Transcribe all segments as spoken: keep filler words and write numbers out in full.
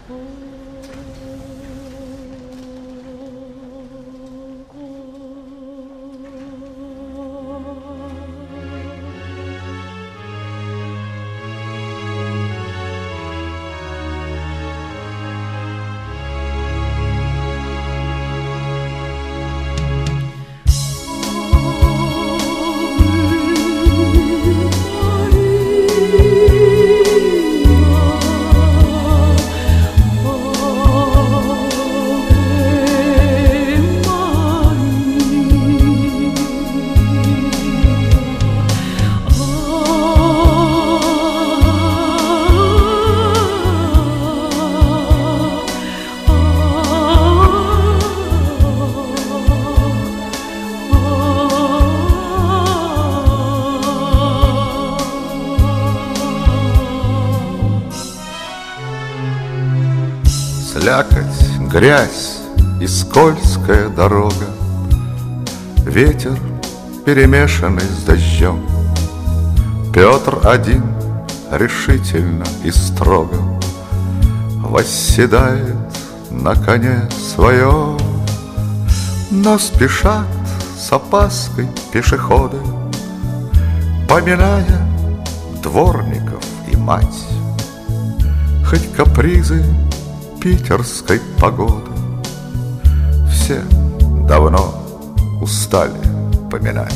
Слякоть, грязь и скользкая дорога, ветер, перемешанный с дождем. Петр один решительно и строго восседает на коне своем. Но спешат с опаской пешеходы, поминая дворников и мать. Хоть капризы питерской погоды все давно устали поминать.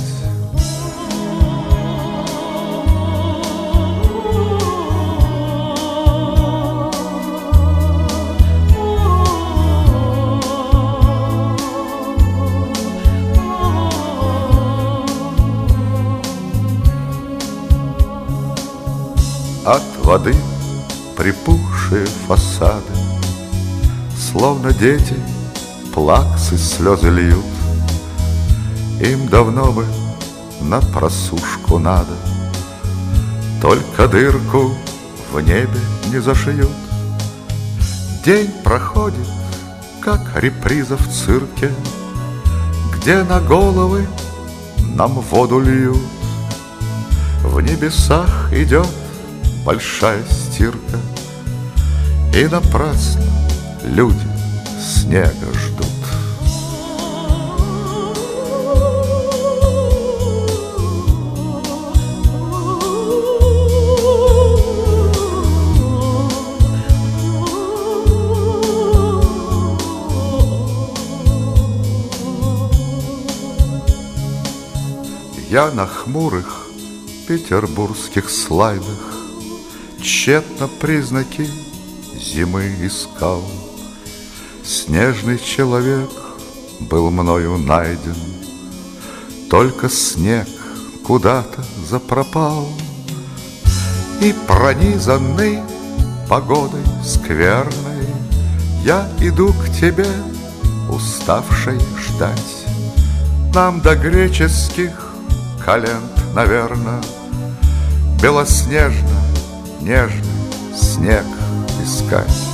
От воды припухшие фасады, словно дети плаксы слезы льют. Им давно бы на просушку надо, только дырку в небе не зашьют. День проходит, как реприза в цирке, где на головы нам воду льют. В небесах идет большая стирка, и напрасно люди снега ждут. Я на хмурых петербургских слайдах тщетно признаки зимы искал. Снежный человек был мною найден, только снег куда-то запропал. И пронизанный погодой скверной я иду к тебе, уставшей ждать. Нам до греческих календ, наверно, белоснежно нежный снег искать.